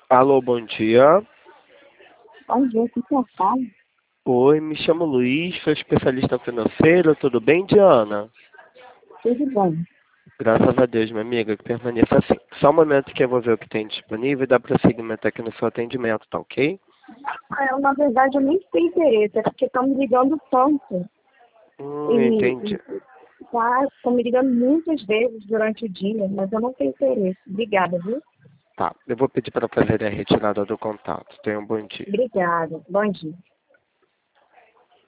Alô, bom dia. Bom dia, que eu falo? Oi, me chamo Luiz, sou especialista financeiro. Tudo bem, Diana? Tudo bem. Graças a Deus, minha amiga, que permaneça assim. Só um momento que eu vou ver o que tem disponível e dar prosseguimento aqui no seu atendimento, tá ok? Na verdade, eu nem tenho interesse, é porque estão me ligando tanto. Entendi. Estão me ligando muitas vezes durante o dia, mas eu não tenho interesse. Obrigada, viu? Tá, eu vou pedir para fazer a retirada do contato. Tenha um bom dia. Obrigada. Bom dia.